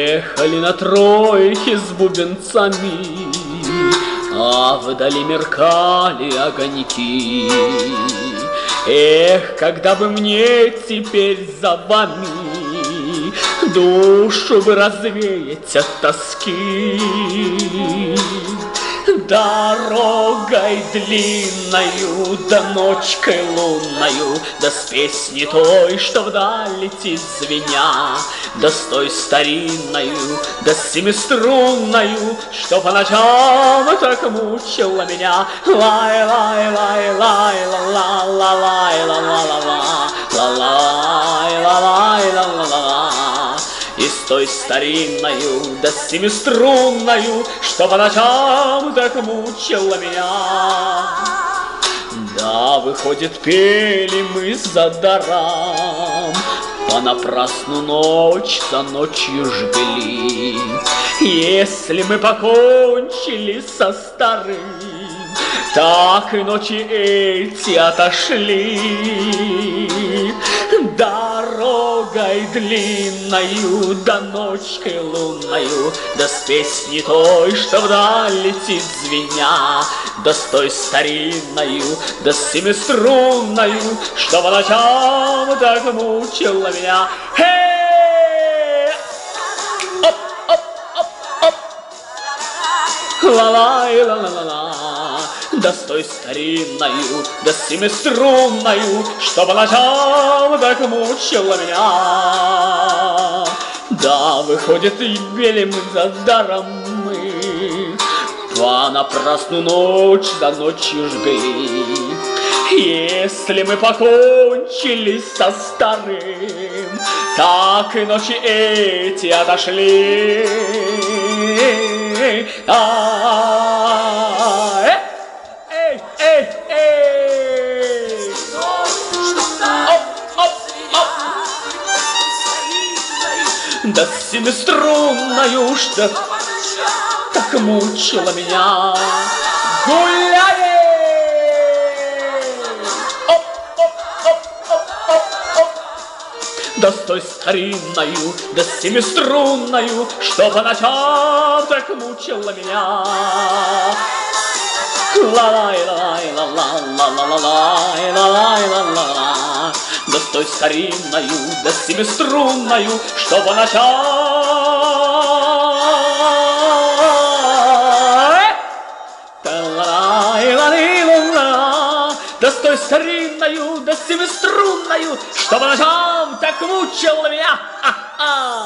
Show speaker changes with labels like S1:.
S1: Ехали на тройке с бубенцами, а вдали меркали огоньки. Эх, когда бы мне теперь за вами душу бы развеять от тоски. Дорогой длинною, да ночкой лунною, да с песней той, что вдаль летит звеня, да с той старинною, да с семиструнною, что по ночам так мучила меня. Лай, лай, лай, лай, ла, ла, ла, лай, ла, ла, ла, ла, лай, ла, лай, ла, ла, ла. И с той старинною, да с семиструнною, что по ночам так мучила меня. Да, выходит, пели мы за даром, понапрасну ночь за ночью жгли. Если мы покончили со старым, так и ночи эти отошли. Дорогой длинною, да ночкой лунною, да с песней той, что вдаль летит звеня, да с той старинною, да с семиструнною, что по ночам так мучила меня. Оп, оп, оп, оп. Ла-лай, ла-ла-ла-ла. Да с той старинною, да с семиструнною, что по ночам так мучила меня. Да, выходит, и бели мы за даром мы, понапрасну ночь за ночью жгли. Если мы покончили со старым, так и ночи эти отошли. Эй, эй, эй! Оп, оп, оп! Да с семиструнною, что так мучила меня. Гуляй! Оп, оп, оп, оп, оп, оп! Да с той старинною, да с семиструнною, что по ночам так мучила меня. Ла-лай-лай-ла-ла-ла-ла-лай-ла-лай-ла-ла. Да с той старинною, да с семиструнною, что по ночам. Да с той старинною, да с семиструнною, что по ночам так мучила меня.